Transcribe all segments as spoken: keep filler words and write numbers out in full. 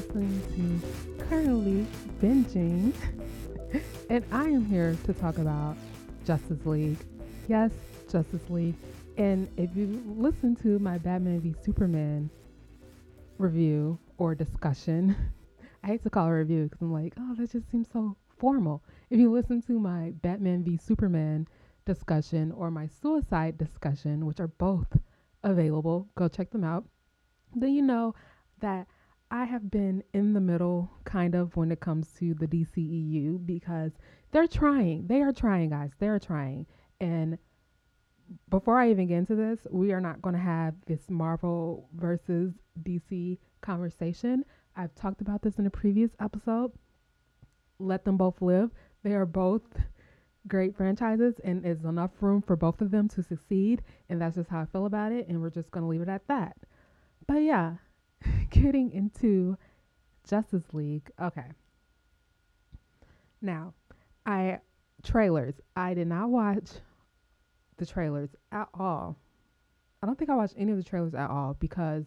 listening to Currently Binging, and I am here to talk about Justice League. Yes, Justice League. And if you listen to my Batman v Superman review or discussion, I hate to call it a review because I'm like, oh, that just seems so formal. If you listen to my Batman v Superman discussion or my suicide discussion, which are both available, go check them out, then you know that I have been in the middle kind of when it comes to the D C E U because they're trying. They are trying, guys. They're trying. And before I even get into this, we are not going to have this Marvel versus D C conversation. I've talked about this in a previous episode. Let them both live. They are both great franchises, and there's enough room for both of them to succeed. And that's just how I feel about it. And we're just going to leave it at that. But yeah, getting into Justice League. Okay. Now, I trailers. I did not watch the trailers at all. I don't think I watched any of the trailers at all because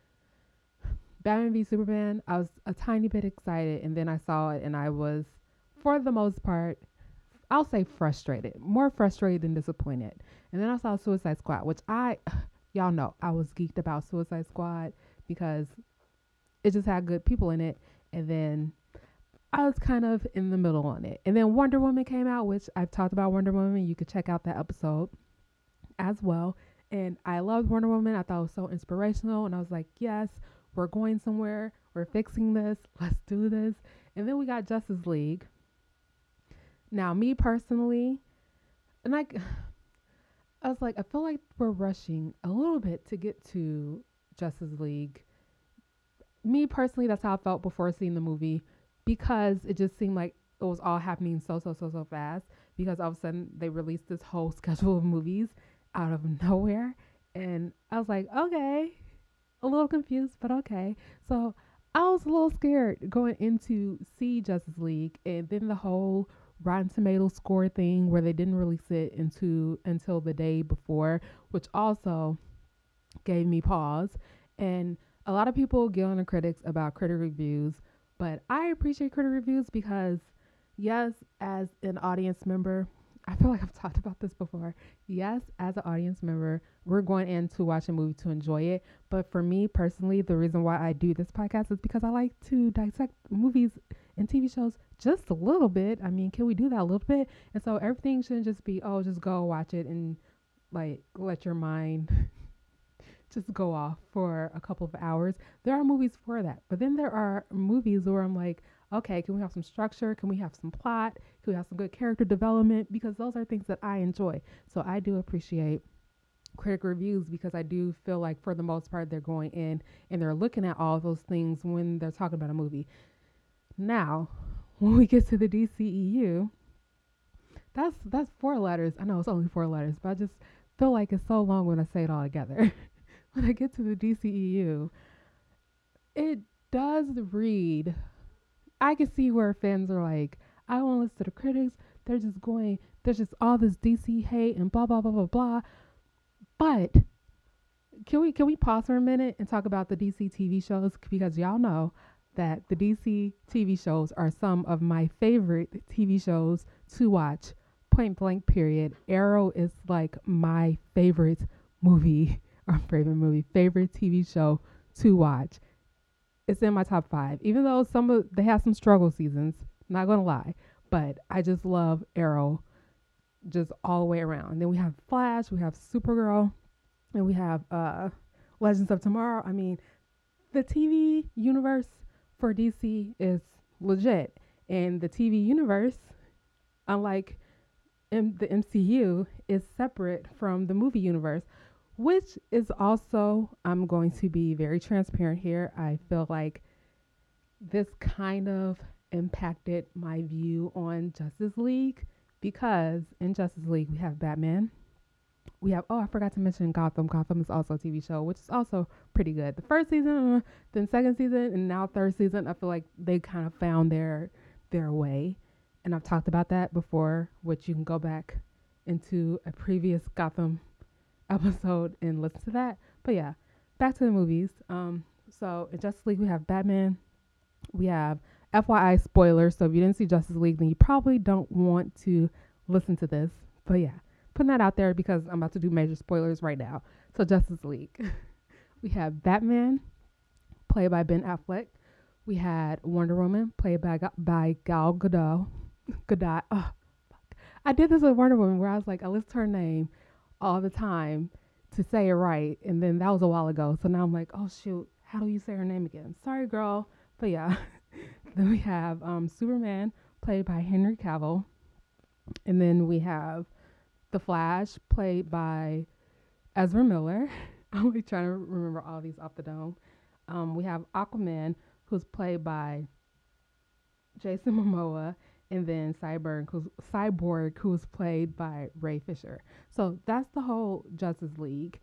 Batman v Superman, I was a tiny bit excited and then I saw it and I was, for the most part, I'll say frustrated, more frustrated than disappointed. And then I saw Suicide Squad, which I, y'all know, I was geeked about Suicide Squad because it just had good people in it. And then I was kind of in the middle on it. And then Wonder Woman came out, which I've talked about Wonder Woman. You could check out that episode as well. And I loved Wonder Woman. I thought it was so inspirational. And I was like, yes, we're going somewhere. We're fixing this. Let's do this. And then we got Justice League. Now, me personally, and like, I was like, I feel like we're rushing a little bit to get to Justice League. Me personally, that's how I felt before seeing the movie because it just seemed like it was all happening so, so, so, so fast because all of a sudden they released this whole schedule of movies out of nowhere. And I was like, okay, a little confused, but okay. So I was a little scared going into see Justice League and then the whole Rotten Tomatoes score thing where they didn't release it into until the day before, which also gave me pause. And a lot of people get on the critics about critic reviews, but I appreciate critic reviews because, yes, as an audience member, I feel like I've talked about this before. Yes, as an audience member, we're going in to watch a movie to enjoy it. But for me personally, the reason why I do this podcast is because I like to dissect movies and T V shows just a little bit. I mean, can we do that a little bit? And so everything shouldn't just be, oh, just go watch it and like let your mind just go off for a couple of hours. There are movies for that. But then there are movies where I'm like, okay, can we have some structure? Can we have some plot? Can we have some good character development? Because those are things that I enjoy. So I do appreciate critic reviews because I do feel like for the most part they're going in and they're looking at all those things when they're talking about a movie. Now, when we get to the D C E U, that's that's four letters. I know it's only four letters, but I just feel like it's so long when I say it all together. When I get to the D C E U, it does read. I can see where fans are like, I don't want to listen to the critics. They're just going, there's just all this D C hate and blah, blah, blah, blah, blah. But can we can we pause for a minute and talk about the D C T V shows? Because y'all know that the D C T V shows are some of my favorite T V shows to watch. Point blank period. Arrow is like my favorite movie or favorite movie, favorite T V show to watch. It's in my top five, even though some of they have some struggle seasons. Not gonna lie, but I just love Arrow, just all the way around. And then we have Flash, we have Supergirl, and we have uh, Legends of Tomorrow. I mean, the T V universe for D C is legit, and the T V universe, unlike M- the M C U, is separate from the movie universe, which is also, I'm going to be very transparent here. I feel like this kind of impacted my view on Justice League because in Justice League we have Batman. We have, oh, I forgot to mention Gotham. Gotham is also a T V show, which is also pretty good. The first season, uh, then second season, and now third season, I feel like they kind of found their their way. And I've talked about that before, which you can go back into a previous Gotham episode and listen to that. But yeah, back to the movies. Um, so in Justice League we have Batman, We have F Y I spoilers. So if you didn't see Justice League, then you probably don't want to listen to this. But yeah, putting that out there because I'm about to do major spoilers right now. So Justice League. We have Batman, played by Ben Affleck. We had Wonder Woman, played by by Gal Gadot. Gadot. Oh, I did this with Wonder Woman where I was like, I list her name all the time to say it right, and then that was a while ago. So now I'm like, oh shoot, how do you say her name again? Sorry, girl. But yeah, then we have um, Superman, played by Henry Cavill, and then we have The Flash, played by Ezra Miller. I'm like trying to remember all these off the dome. Um, we have Aquaman, who's played by Jason Momoa, and then Cyborg, who's, Cyborg, who's played by Ray Fisher. So that's the whole Justice League.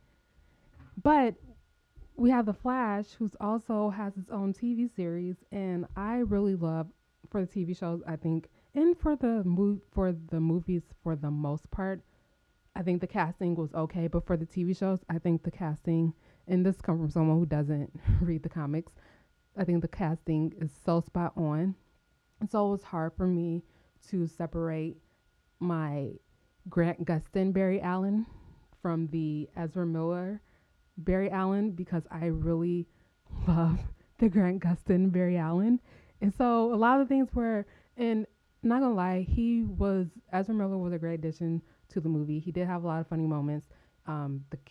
But we have the Flash, who's also has its own T V series, and I really love for the T V shows. I think, and for the move for the movies, for the most part, I think the casting was okay. But for the T V shows, I think the casting, and this comes from someone who doesn't read the comics, I think the casting is so spot on. And so it was hard for me to separate my Grant Gustin Barry Allen from the Ezra Miller Barry Allen because I really love the Grant Gustin Barry Allen. And so a lot of the things were, and not gonna lie, he was, Ezra Miller was a great addition to the movie. He did have a lot of funny moments. Um, the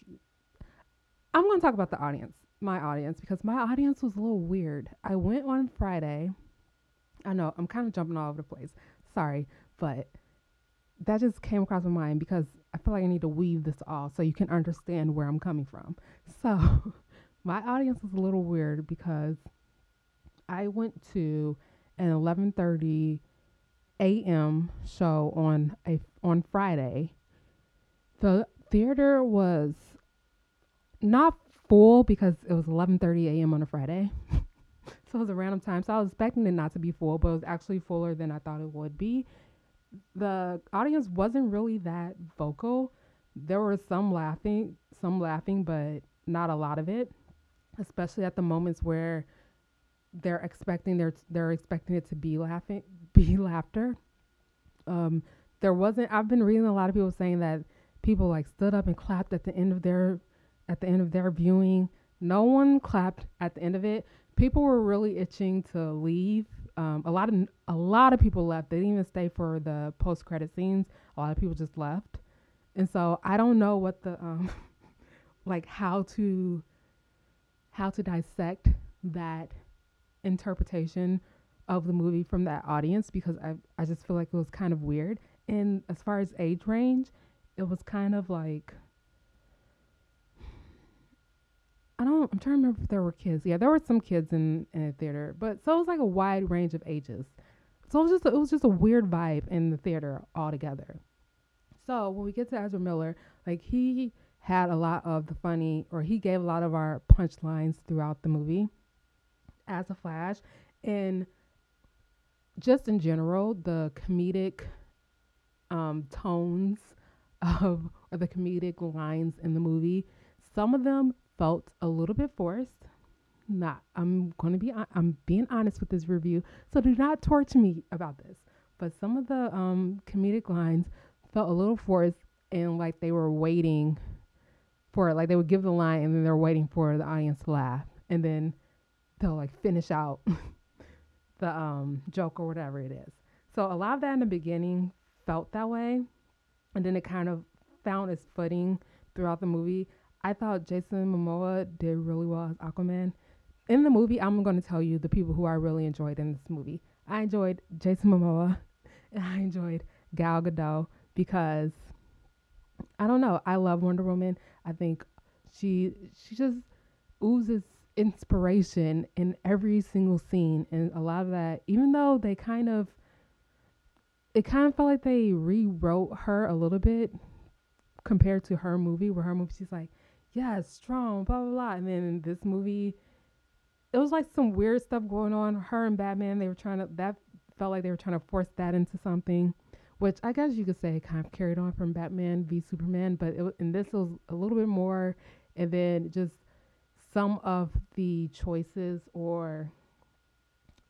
I'm gonna talk about the audience, my audience, because my audience was a little weird. I went on Friday. I know I'm kind of jumping all over the place. Sorry, but that just came across my mind because I feel like I need to weave this all so you can understand where I'm coming from. So, my audience was a little weird because I went to an eleven thirty a m show on a on Friday. The theater was not full because it was eleven thirty a m on a Friday. So it was a random time. So I was expecting it not to be full, but it was actually fuller than I thought it would be. The audience wasn't really that vocal. There were some laughing, some laughing, but not a lot of it, especially at the moments where they're expecting their they're expecting it to be laughing, be laughter. Um, there wasn't. I've been reading a lot of people saying that people like stood up and clapped at the end of their at the end of their viewing. No one clapped at the end of it. People were really itching to leave. Um, a lot of a lot of people left. They didn't even stay for the post credit scenes. A lot of people just left, and so I don't know what the um, like how to how to dissect that interpretation of the movie from that audience because I I just feel like it was kind of weird. And as far as age range, it was kind of like I don't. I'm trying to remember if there were kids. Yeah, there were some kids in in the theater, but so it was like a wide range of ages. So it was just a, it was just a weird vibe in the theater altogether. So when we get to Ezra Miller, like he had a lot of the funny, or he gave a lot of our punchlines throughout the movie as a Flash, and just in general, the comedic um, tones of or the comedic lines in the movie, some of them felt a little bit forced. Not, I'm going to be, I'm being honest with this review, so do not torture me about this. But some of the um, comedic lines felt a little forced, and like they were waiting for it. Like they would give the line, and then they're waiting for the audience to laugh, and then they'll like finish out the um, joke or whatever it is. So a lot of that in the beginning felt that way, and then it kind of found its footing throughout the movie. I thought Jason Momoa did really well as Aquaman. In the movie, I'm going to tell you the people who I really enjoyed in this movie. I enjoyed Jason Momoa and I enjoyed Gal Gadot because I don't know. I love Wonder Woman. I think she she just oozes inspiration in every single scene, and a lot of that, even though they kind of it kind of felt like they rewrote her a little bit compared to her movie, where her movie she's like, yeah, strong, blah blah blah, and then in this movie, it was like some weird stuff going on. Her and Batman, they were trying to that felt like they were trying to force that into something, which I guess you could say kind of carried on from Batman v Superman, but it, in this it was a little bit more, and then just some of the choices or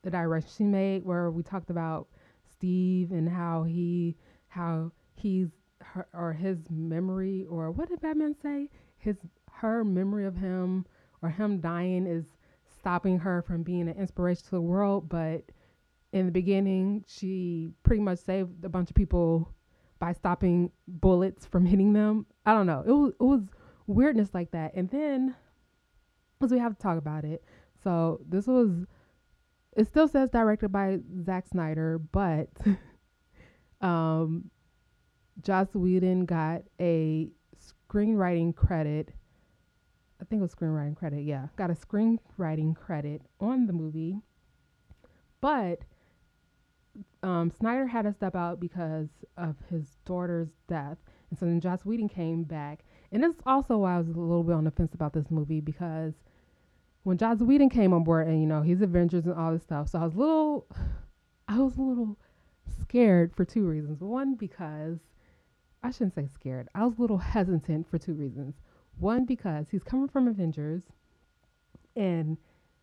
the direction she made, where we talked about Steve and how he how he's her or his memory, or what did Batman say? His her memory of him or him dying is stopping her from being an inspiration to the world. But in the beginning, she pretty much saved a bunch of people by stopping bullets from hitting them. I don't know. It was it was weirdness like that. And then, because we have to talk about it. So this was, it still says directed by Zack Snyder, but um, Joss Whedon got a screenwriting credit. I think it was screenwriting credit. Yeah, got a screenwriting credit on the movie, but um, Snyder had to step out because of his daughter's death, and so then Joss Whedon came back. And this is also why I was a little bit on the fence about this movie, because when Joss Whedon came on board, and you know he's Avengers and all this stuff, so I was a little, I was a little scared for two reasons. One, because I shouldn't say scared. I was a little hesitant for two reasons. One, because he's coming from Avengers, and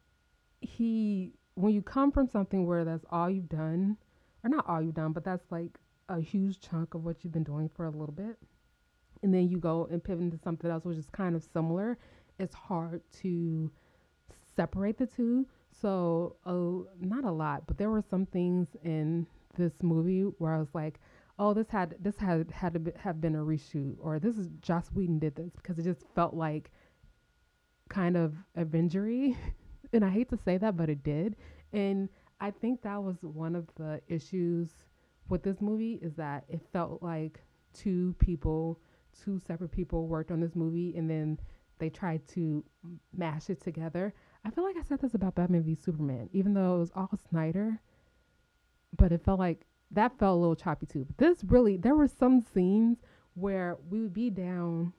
he, when you come from something where that's all you've done, or not all you've done, but that's like a huge chunk of what you've been doing for a little bit, and then you go and pivot into something else which is kind of similar, it's hard to separate the two. So, uh, not a lot, but there were some things in this movie where I was like, "Oh, this had this had had to be, have been a reshoot," or "This is Joss Whedon did this," because it just felt like kind of Avengery, and I hate to say that, but it did. And I think that was one of the issues with this movie, is that it felt like two people, two separate people worked on this movie, and then they tried to mash it together. I feel like I said this about Batman v Superman, even though it was all Snyder, but it felt like that felt a little choppy too. But this really, there were some scenes where we would be down.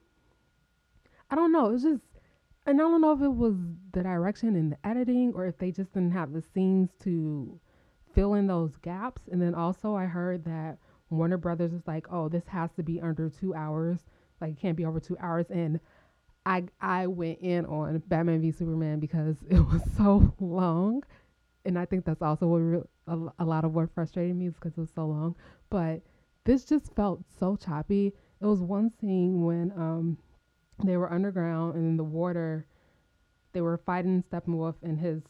I don't know. It was just, and I don't know if it was the direction and the editing, or if they just didn't have the scenes to fill in those gaps. And then also, I heard that Warner Brothers is like, "Oh, this has to be under two hours. Like, it can't be over two hours." And I I went in on Batman v Superman because it was so long, and I think that's also what re- a, a lot of what frustrated me, is because it was so long. But this just felt so choppy. It was one scene when um they were underground, and in the water they were fighting Steppenwolf and his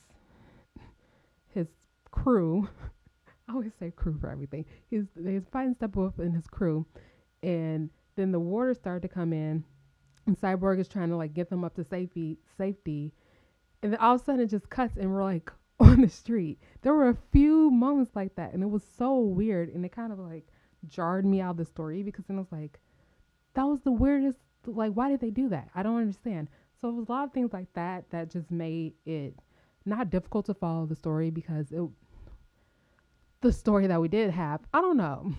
his crew. I always say crew for everything. He's they was fighting Steppenwolf and his crew, and then the water started to come in, and Cyborg is trying to like get them up to safety safety, and then all of a sudden it just cuts, and we're like on the street. There were a few moments like that, and it was so weird, and it kind of like jarred me out of the story, because then I was like, that was the weirdest, like, why did they do that? I don't understand. So it was a lot of things like that that just made it not difficult to follow the story, because it, the story that we did have, I don't know.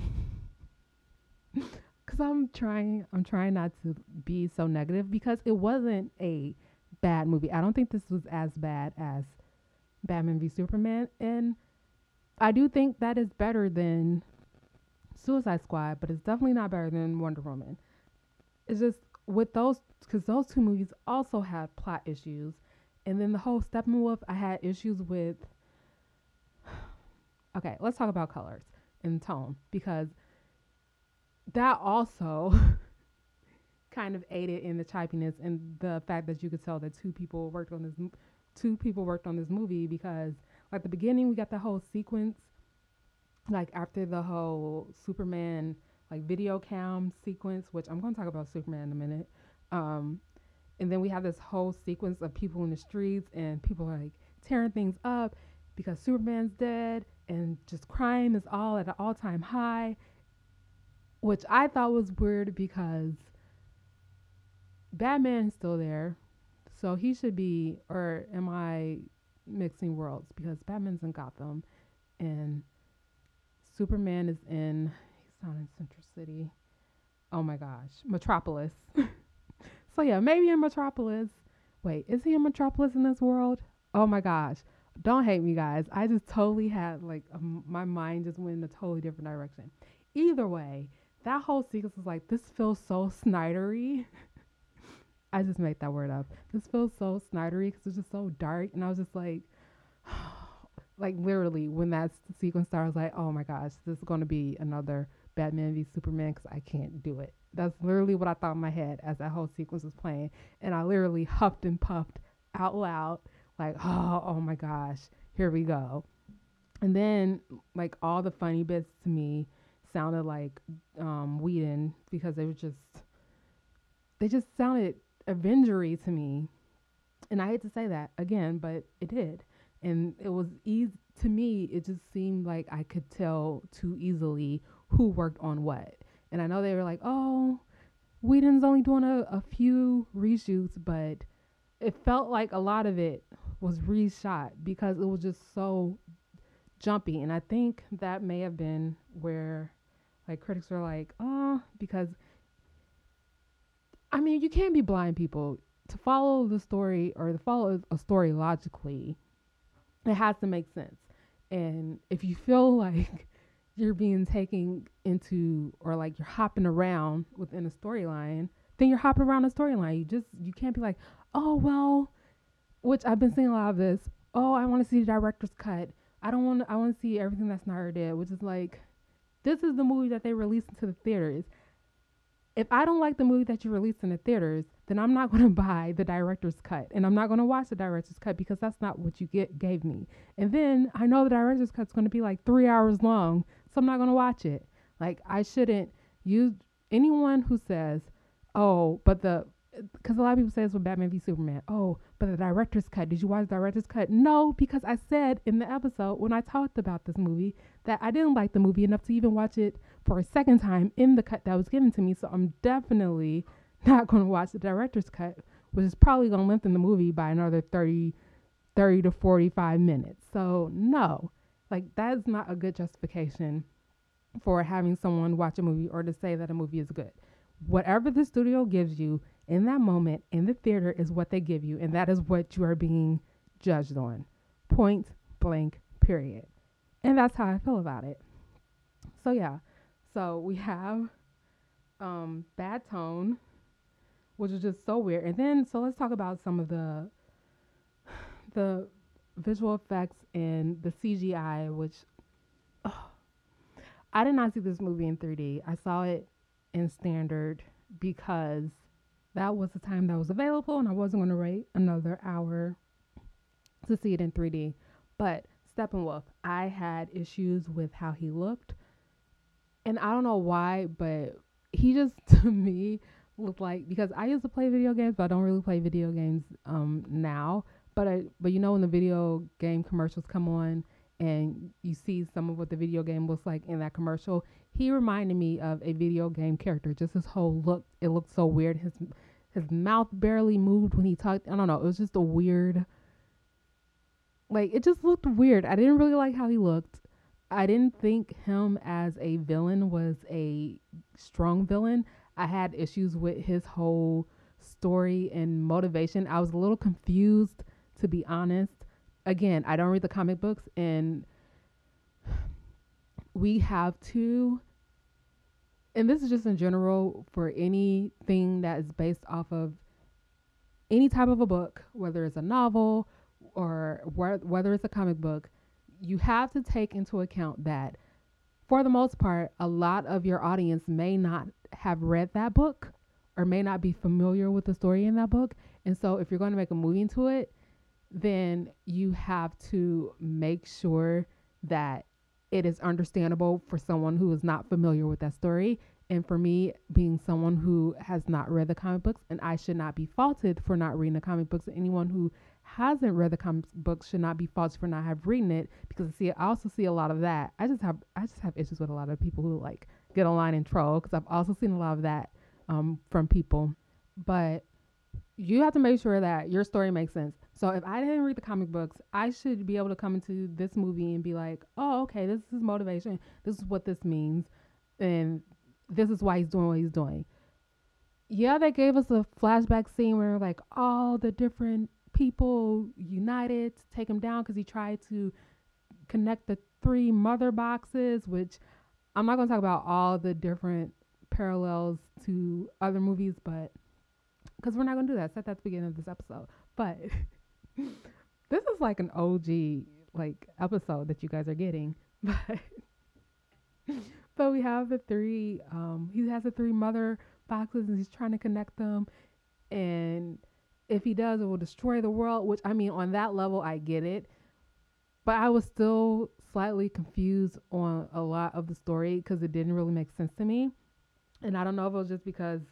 Cause I'm trying, I'm trying not to be so negative, because it wasn't a bad movie. I don't think this was as bad as Batman v Superman, and I do think that is better than Suicide Squad, but it's definitely not better than Wonder Woman. It's just with those, because those two movies also had plot issues, and then the whole Steppenwolf, I had issues with. Okay, let's talk about colors and tone, because that also kind of aided in the choppiness, and the fact that you could tell that two people worked on this two people worked on this movie, because like the beginning we got the whole sequence, like after the whole Superman like video cam sequence, which I'm going to talk about Superman in a minute, um and then we have this whole sequence of people in the streets, and people are like tearing things up because Superman's dead, and just crime is all at an all-time high, which I thought was weird, because Batman's still there, so he should be, or am I mixing worlds? Because Batman's in Gotham, and Superman is in, he's not in Central City. Oh my gosh, Metropolis. So yeah, maybe in Metropolis. Wait, is he in Metropolis in this world? Oh my gosh. Don't hate me, guys. I just totally had like um, my mind just went in a totally different direction. Either way, that whole sequence was like, this feels so Snydery. I just made that word up. This feels so Snydery, because it's just so dark, and I was just like, Like literally, when that sequence started, I was like, "Oh my gosh, this is going to be another Batman v Superman because I can't do it." That's literally what I thought in my head as that whole sequence was playing, and I literally huffed and puffed out loud, like, "Oh, oh my gosh, here we go." And then, like, all the funny bits to me sounded like um, Whedon because they were just they just sounded Avengery to me, and I hate to say that again, but it did. And it was easy to me. It just seemed like I could tell too easily who worked on what. And I know they were like, "Oh, Whedon's only doing a, a few reshoots," but it felt like a lot of it was reshot because it was just so jumpy. And I think that may have been where like critics are like, "Oh," because I mean, you can't be blind, people. To follow the story or to follow a story logically, it has to make sense. And if you feel like you're being taken into or like you're hopping around within a storyline, then you're hopping around a storyline. You just you can't be like, "Oh well," which I've been seeing a lot of this. "Oh, I want to see the director's cut. I don't want I want to see everything that Snyder did," which is like, this is the movie that they released into the theaters. If I don't like the movie that you released in the theaters, then I'm not going to buy the director's cut, and I'm not going to watch the director's cut because that's not what you get gave me. And then I know the director's cut's going to be like three hours long, so I'm not going to watch it. Like, I shouldn't use anyone who says, "Oh, but the," because a lot of people say this with Batman v Superman. "Oh, but the director's cut. Did you watch the director's cut?" No, because I said in the episode when I talked about this movie that I didn't like the movie enough to even watch it for a second time in the cut that was given to me. So I'm definitely not going to watch the director's cut, which is probably going to lengthen the movie by another thirty, thirty to forty-five minutes. So no, like, that's not a good justification for having someone watch a movie or to say that a movie is good. Whatever the studio gives you in that moment in the theater is what they give you, and that is what you are being judged on. Point blank, period. And that's how I feel about it. So yeah, so we have um, Bad Tone, which is just so weird. And then, so let's talk about some of the the visual effects and the C G I, which oh, I did not see this movie in three D. I saw it in standard because that was the time that was available, and I wasn't going to wait another hour to see it in three D. But Steppenwolf, I had issues with how he looked, and I don't know why, but he just to me looked like, because I used to play video games, but I don't really play video games um now. But I but you know when the video game commercials come on and you see some of what the video game looks like in that commercial, he reminded me of a video game character. Just his whole look, it looked so weird. His his mouth barely moved when he talked. I don't know. It was just a weird, like, it just looked weird. I didn't really like how he looked. I didn't think him as a villain was a strong villain. I had issues with his whole story and motivation. I was a little confused, to be honest. Again, I don't read the comic books, and we have to, and this is just in general for anything that is based off of any type of a book, whether it's a novel or wh- whether it's a comic book, you have to take into account that for the most part, a lot of your audience may not have read that book or may not be familiar with the story in that book. And so if you're going to make a movie into it, then you have to make sure that it is understandable for someone who is not familiar with that story. And for me, being someone who has not read the comic books, and I should not be faulted for not reading the comic books, anyone who hasn't read the comic books should not be faulted for not have reading it, because I see I also see a lot of that. I just have I just have issues with a lot of people who like get online and troll, because I've also seen a lot of that um, from people. But you have to make sure that your story makes sense. So if I didn't read the comic books, I should be able to come into this movie and be like, "Oh, okay, this is motivation. This is what this means, and this is why he's doing what he's doing." Yeah, they gave us a flashback scene where like all the different people united to take him down because he tried to connect the three mother boxes, which I'm not going to talk about all the different parallels to other movies, but because we're not going to do that. I said that at the beginning of this episode. But this is like an O G like episode that you guys are getting. But but we have the three. Um, he has the three mother boxes, and he's trying to connect them. And if he does, it will destroy the world. Which I mean, on that level, I get it. But I was still slightly confused on a lot of the story because it didn't really make sense to me. And I don't know if it was just because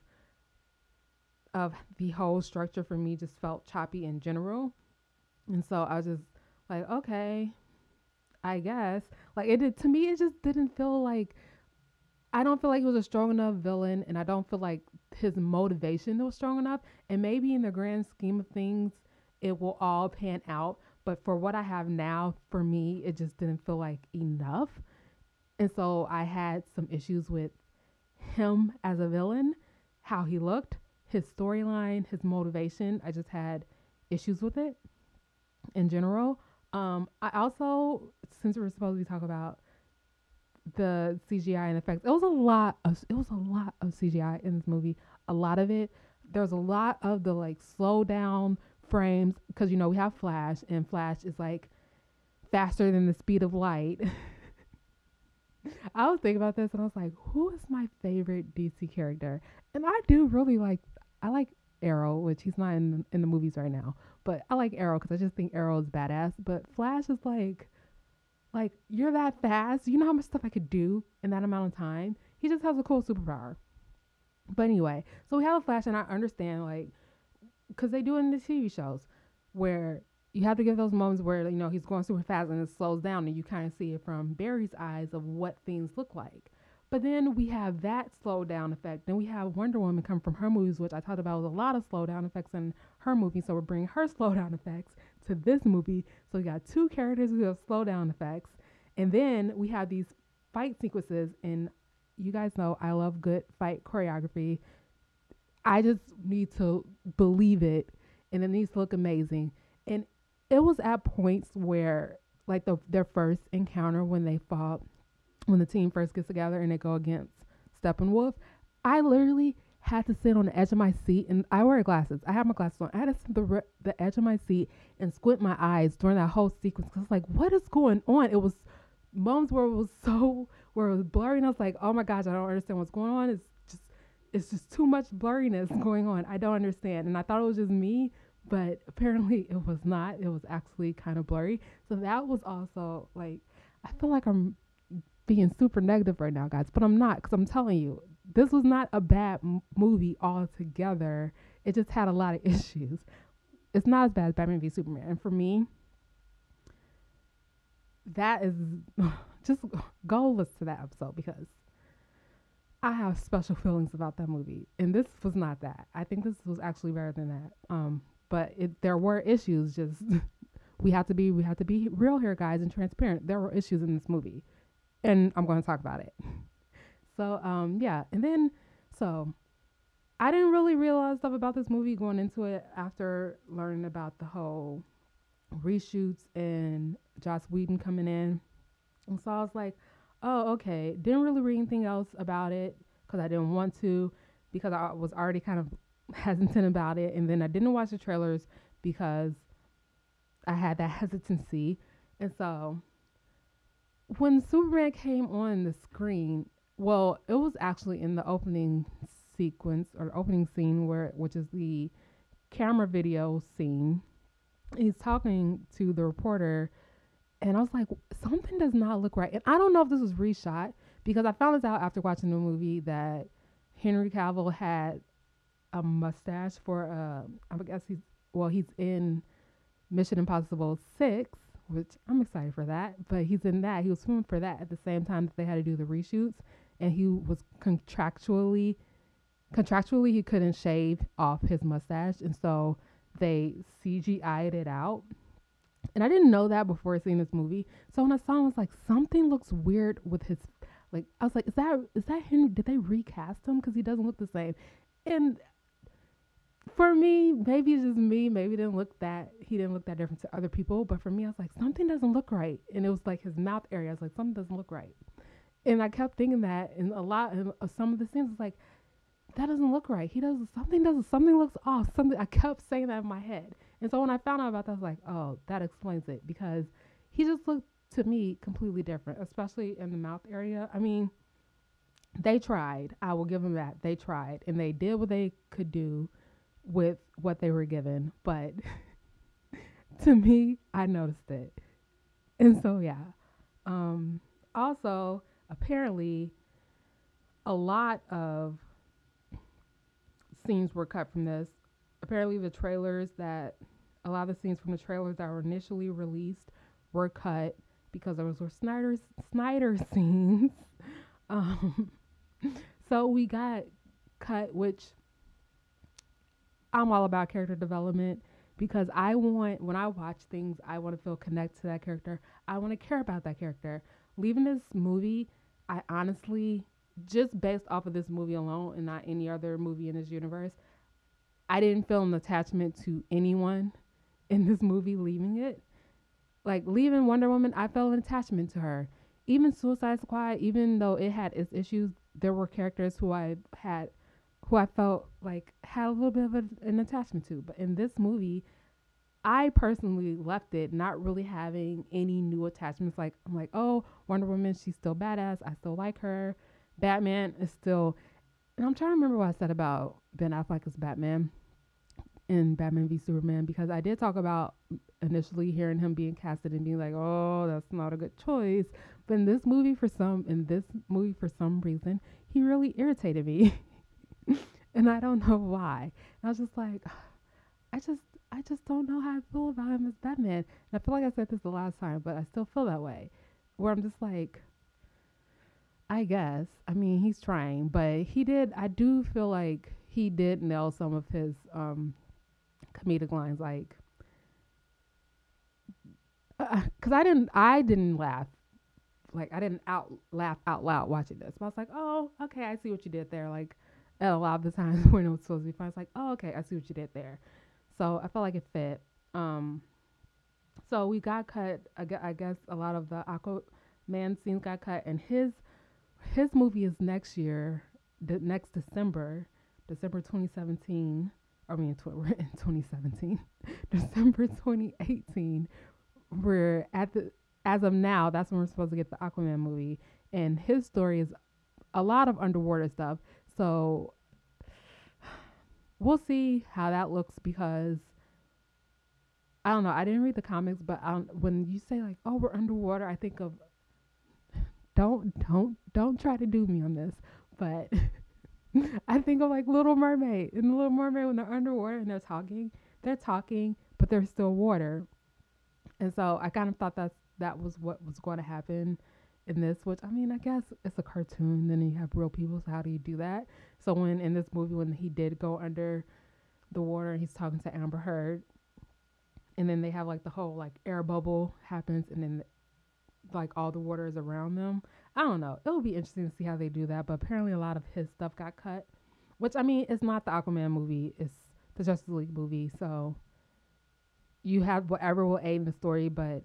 of the whole structure for me just felt choppy in general. And so I was just like, okay, I guess. Like it did to me, it just didn't feel like I don't feel like he was a strong enough villain, and I don't feel like his motivation was strong enough. And maybe in the grand scheme of things, it will all pan out. But for what I have now, for me, it just didn't feel like enough. And so I had some issues with him as a villain, how he looked, his storyline, his motivation. I just had issues with it in general. Um, I also, since we were supposed to be talking about the C G I and effects, it was a lot of it was a lot of C G I in this movie. A lot of it. There's a lot of the like slow down frames because you know we have Flash, and Flash is like faster than the speed of light. I was thinking about this and I was like, who is my favorite D C character? And I do really like, I like Arrow, which he's not in, in the movies right now, but I like Arrow because I just think Arrow is badass. But Flash is like, like, you're that fast. You know how much stuff I could do in that amount of time? He just has a cool superpower. But anyway, so we have a Flash, and I understand, like, because they do it in the T V shows where you have to give those moments where, you know, he's going super fast and it slows down and you kind of see it from Barry's eyes of what things look like. But then we have that slow down effect. Then we have Wonder Woman come from her movies, which I talked about was a lot of slow down effects in her movie. So we're bringing her slow down effects to this movie. So we got two characters who have slow down effects. And then we have these fight sequences. And you guys know I love good fight choreography. I just need to believe it. And it needs to look amazing. And it was at points where, like the their first encounter when they fought, when the team first gets together and they go against Steppenwolf, I literally had to sit on the edge of my seat, and I wear glasses. I have my glasses on. I had to sit on the re- the edge of my seat and squint my eyes during that whole sequence. Cause I was like, what is going on? It was moments where it was so where it was blurry, and I was like, oh my gosh, I don't understand what's going on. It's just it's just too much blurriness going on. I don't understand, and I thought it was just me. But apparently it was not. It was actually kind of blurry. So that was also like, I feel like I'm being super negative right now, guys, but I'm not, because I'm telling you, this was not a bad m- movie altogether. It just had a lot of issues. It's not as bad as Batman v Superman. And for me, that is just go listen to that episode because I have special feelings about that movie. And this was not that. I think this was actually better than that. Um, But it, there were issues. Just we have to be we have to be real here, guys, and transparent. There were issues in this movie, and I'm going to talk about it. So um yeah, and then so I didn't really realize stuff about this movie going into it after learning about the whole reshoots and Joss Whedon coming in, and so I was like, oh okay. Didn't really read anything else about it because I didn't want to because I was already kind of hesitant about it, and then I didn't watch the trailers because I had that hesitancy. And so when Superman came on the screen, well, it was actually in the opening sequence or opening scene where which is the camera video scene. He's talking to the reporter, and I was like, something does not look right. And I don't know if this was reshot because I found this out after watching the movie that Henry Cavill had a mustache for uh I guess he's well he's in Mission Impossible six, which I'm excited for that, but he's in that he was filming for that at the same time that they had to do the reshoots, and he was contractually contractually he couldn't shave off his mustache, and so they C G I'd it out. And I didn't know that before seeing this movie, so when I saw him I was like, something looks weird with his, like I was like, is that is that Henry? Did they recast him because he doesn't look the same? And for me, maybe it's just me. Maybe it didn't look that he didn't look that different to other people. But for me, I was like, something doesn't look right, and it was like his mouth area. I was like, something doesn't look right, and I kept thinking that. And a lot of some of the scenes was like, that doesn't look right. He does something doesn't something looks off. Something I kept saying that in my head, and so when I found out about that, I was like, oh, that explains it because he just looked to me completely different, especially in the mouth area. I mean, they tried. I will give them that. They tried and they did what they could do with what they were given. But to me, I noticed it. And so, yeah. Um, Also, apparently, a lot of scenes were cut from this. Apparently, the trailers that a lot of the scenes from the trailers that were initially released were cut because those were Snyder's Snyder scenes. Um, so we got cut, which I'm all about character development because I want, when I watch things, I want to feel connected to that character. I want to care about that character. Leaving this movie, I honestly, just based off of this movie alone and not any other movie in this universe, I didn't feel an attachment to anyone in this movie leaving it. Like leaving Wonder Woman, I felt an attachment to her. Even Suicide Squad, even though it had its issues, there were characters who I had, who I felt like had a little bit of a, an attachment to. But in this movie, I personally left it not really having any new attachments. Like I'm like, oh, Wonder Woman, she's still badass. I still like her. Batman is still, and I'm trying to remember what I said about Ben Affleck as Batman in Batman v Superman because I did talk about initially hearing him being casted and being like, oh, that's not a good choice. But in this movie, for some, in this movie for some reason, he really irritated me, and I don't know why. And I was just like, I just, I just don't know how I feel about him as Batman. And I feel like I said this the last time, but I still feel that way, where I'm just like, I guess. I mean, he's trying, but he did. I do feel like he did nail some of his um comedic lines, like because uh, I didn't I didn't laugh, like I didn't out laugh out loud watching this, but I was like, oh, okay, I see what you did there. Like at a lot of the times when it was supposed to be fun, it's like, oh, okay, I see what you did there. So I felt like it fit. Um, so we got cut. I gue- I guess a lot of the Aquaman scenes got cut, and his his movie is next year, the next December, December twenty seventeen. I mean, tw- we're in twenty seventeen, December twenty eighteen. We're at the, as of now, that's when we're supposed to get the Aquaman movie. And his story is a lot of underwater stuff. So we'll see how that looks because I don't know. I didn't read the comics, but I don't, when you say like, oh, we're underwater, I think of don't, don't, don't try to do me on this. But I think of like Little Mermaid. In the Little Mermaid, when they're underwater and they're talking, they're talking, but there's still water. And so I kind of thought that that was what was going to happen in this, which I mean, I guess it's a cartoon. Then you have real people. So how do you do that? So when in this movie, when he did go under the water and he's talking to Amber Heard, and then they have like the whole like air bubble happens, and then like all the water is around them. I don't know. It will be interesting to see how they do that. But apparently, a lot of his stuff got cut, which I mean, it's not the Aquaman movie. It's the Justice League movie. So you have whatever will aid in the story, but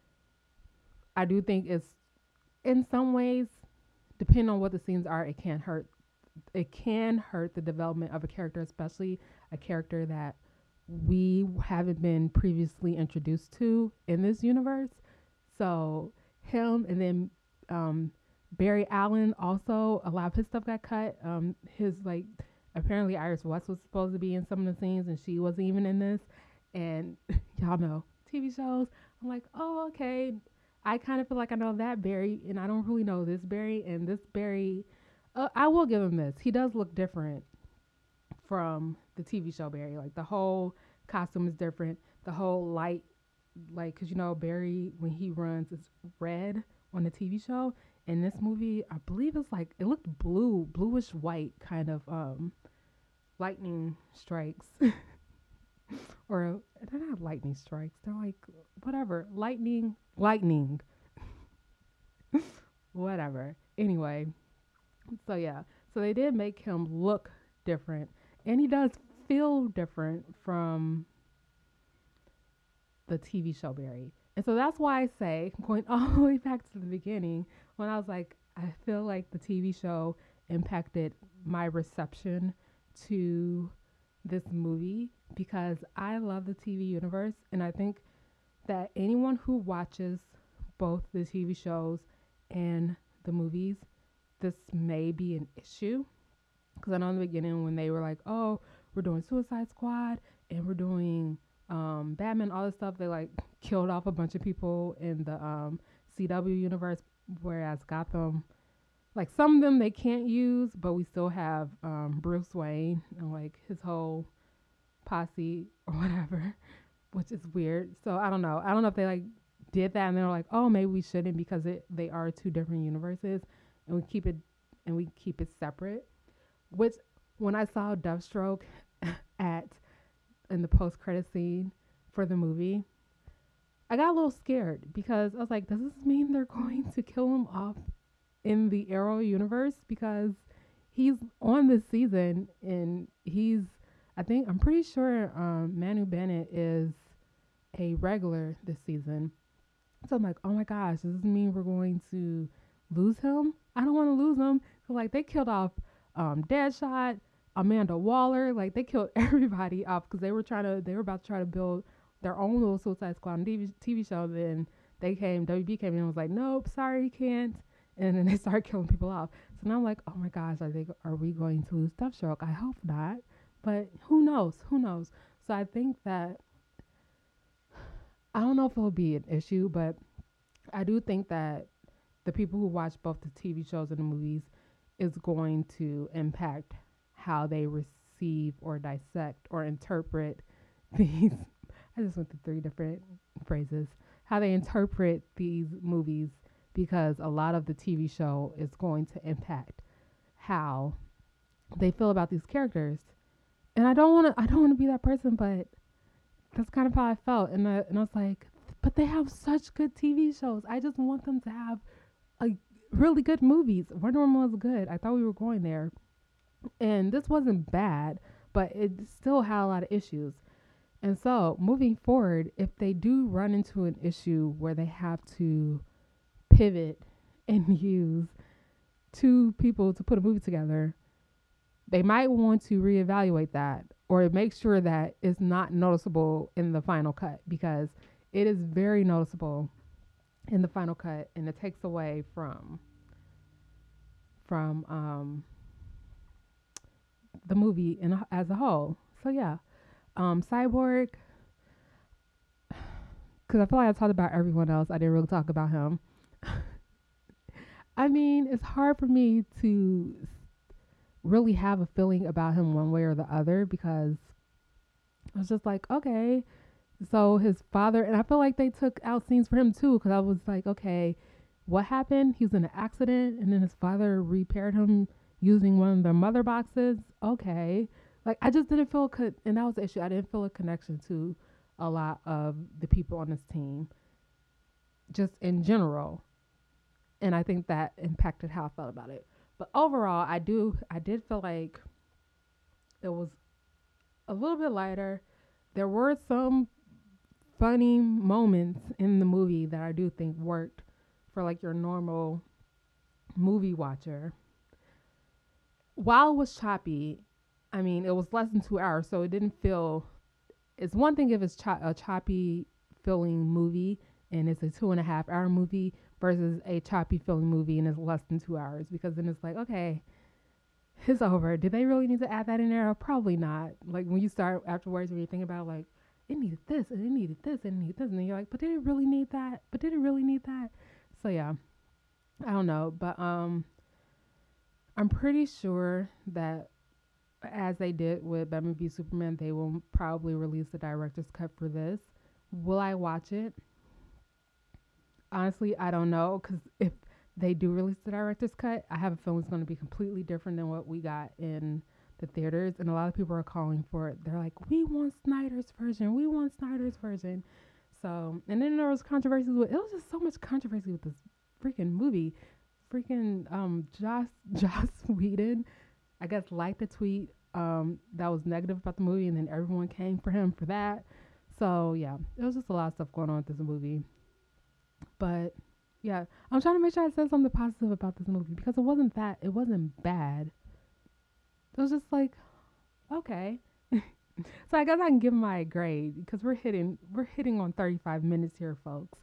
I do think it's in some ways, depending on what the scenes are, it can hurt. It can hurt the development of a character, especially a character that we haven't been previously introduced to in this universe. So him and then um, Barry Allen also, a lot of his stuff got cut. Um, his like apparently Iris West was supposed to be in some of the scenes and she wasn't even in this. And y'all know T V shows. I'm like, oh, okay. I kind of feel like I know that Barry, and I don't really know this Barry. And this Barry, uh, I will give him this. He does look different from the T V show Barry. Like the whole costume is different. The whole light, like, because you know, Barry, when he runs, is red on the T V show. In this movie, I believe it's like, it looked blue, bluish white, kind of um, lightning strikes. Or they're not lightning strikes. They're like whatever, lightning, lightning, whatever. Anyway, so yeah, so they did make him look different, and he does feel different from the T V show Barry. And so that's why I say, going all the way back to the beginning, when I was like, I feel like the T V show impacted my reception to this movie because I love the T V universe, and I think that anyone who watches both the T V shows and the movies, this may be an issue. Because I know in the beginning when they were like, oh, we're doing Suicide Squad and we're doing um, Batman, all this stuff, they like killed off a bunch of people in the um, C W universe, whereas Gotham, like some of them they can't use, but we still have um, Bruce Wayne and like his whole posse or whatever, which is weird. So I don't know. I don't know if they like did that and they're like, oh, maybe we shouldn't because it they are two different universes, and we keep it and we keep it separate. Which when I saw Deathstroke at in the post credit scene for the movie, I got a little scared because I was like, does this mean they're going to kill him off in the Arrow universe? Because he's on this season and he's I think I'm pretty sure um, Manu Bennett is a regular this season. So I'm like, oh my gosh, does this mean we're going to lose him? I don't want to lose him. So like they killed off um, Deadshot, Amanda Waller, like they killed everybody off because they were trying to, they were about to try to build their own little Suicide Squad T V, T V show. Then they came, W B came in and was like, nope, sorry, you can't. And then they started killing people off. So now I'm like, oh my gosh, are they, are we going to lose Deathstroke? I hope not. But who knows? Who knows? So I think that I don't know if it'll be an issue, but I do think that the people who watch both the T V shows and the movies is going to impact how they receive or dissect or interpret these. I just went through three different phrases. How they interpret these movies, because a lot of the T V show is going to impact how they feel about these characters. And I don't want to. I don't want to be that person, but that's kind of how I felt. And I, and I was like, but they have such good T V shows. I just want them to have a really good movies. Wonder Woman was good. I thought we were going there, and this wasn't bad, but it still had a lot of issues. And so moving forward, if they do run into an issue where they have to pivot and use two people to put a movie together, they might want to reevaluate that or make sure that it's not noticeable in the final cut, because it is very noticeable in the final cut and it takes away from from um, the movie in, as a whole. So yeah, um, Cyborg, because I feel like I talked about everyone else. I didn't really talk about him. I mean, it's hard for me to really have a feeling about him one way or the other, because I was just like, okay, so his father, and I feel like they took out scenes for him too, because I was like, okay, what happened? He was in an accident and then his father repaired him using one of the mother boxes. Okay. Like I just didn't feel, co- and that was the issue. I didn't feel a connection to a lot of the people on this team, just in general. And I think that impacted how I felt about it. But overall, I do, I did feel like it was a little bit lighter. There were some funny moments in the movie that I do think worked for like your normal movie watcher. While it was choppy, I mean, it was less than two hours, so it didn't feel. It's one thing if it's cho- a choppy feeling movie and it's a two and a half hour movie versus a choppy feeling movie and it's less than two hours, because then it's like, okay, it's over. Did they really need to add that in there? Probably not. Like when you start afterwards, when you think about like, it needed this and it needed this and it needed this, and then you're like, but did it really need that? But did it really need that? So yeah, I don't know, but um, I'm pretty sure that as they did with Batman v Superman, they will probably release the director's cut for this. Will I watch it? Honestly, I don't know, because if they do release the director's cut, I have a feeling it's going to be completely different than what we got in the theaters. And a lot of people are calling for it. They're like, we want Snyder's version. We want Snyder's version. So, and then there was controversies with, it was just so much controversy with this freaking movie. Freaking um, Joss, Joss Whedon, I guess, liked the tweet um, that was negative about the movie, and then everyone came for him for that. So, yeah, it was just a lot of stuff going on with this movie. But yeah, I'm trying to make sure I said something positive about this movie, because it wasn't that, it wasn't bad. It was just like, okay. So I guess I can give my grade, because we're hitting we're hitting on thirty-five minutes here, folks.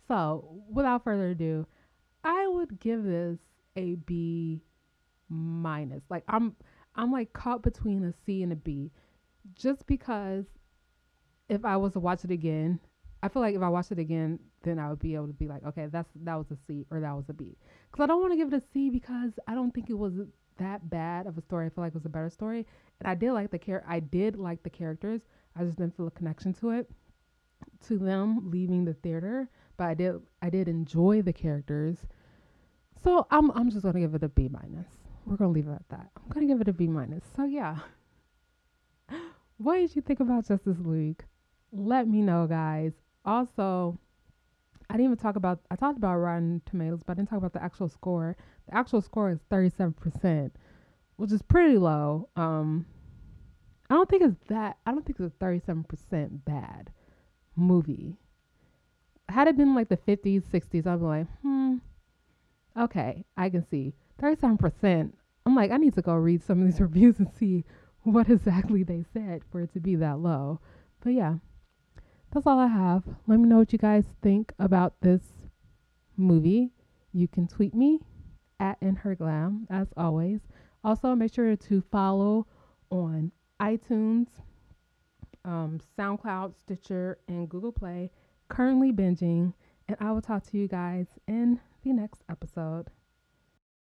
So, without further ado, I would give this a B minus. Like I'm I'm like caught between a C and a B just because if I was to watch it again, I feel like if I watched it again, then I would be able to be like, okay, that's that was a C or that was a B. Because I don't want to give it a C because I don't think it was that bad of a story. I feel like it was a better story, and I did like the char- I did like the characters. I just didn't feel a connection to it, to them leaving the theater. But I did I did enjoy the characters. So I'm I'm just gonna give it a B minus. We're gonna leave it at that. I'm gonna give it a B minus. So yeah, what did you think about Justice League? Let me know, guys. Also, I didn't even talk about. I talked about Rotten Tomatoes, but I didn't talk about the actual score. The actual score is thirty-seven percent, which is pretty low. Um, I don't think it's that. I don't think it's a thirty-seven percent bad movie. Had it been like the fifties, sixties, I'd be like, hmm, okay, I can see thirty-seven percent. I'm like, I need to go read some of these reviews and see what exactly they said for it to be that low. But yeah, that's all I have. Let me know what you guys think about this movie. You can tweet me at InHerGlam as always. Also, make sure to follow on iTunes, um, SoundCloud, Stitcher, and Google Play. Currently binging, and I will talk to you guys in the next episode.